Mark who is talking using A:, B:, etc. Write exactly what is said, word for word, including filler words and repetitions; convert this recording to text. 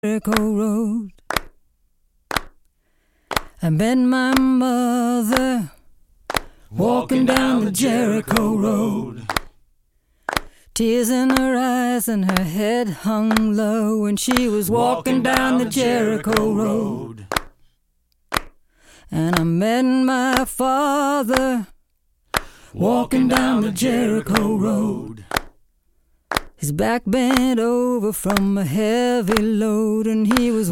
A: Jericho Road. I met my mother walking down the Jericho Road. Tears in her eyes and her head hung low when she was walking down the Jericho Road. And I met my father walking down the Jericho Road. His back bent over from a heavy load, and he was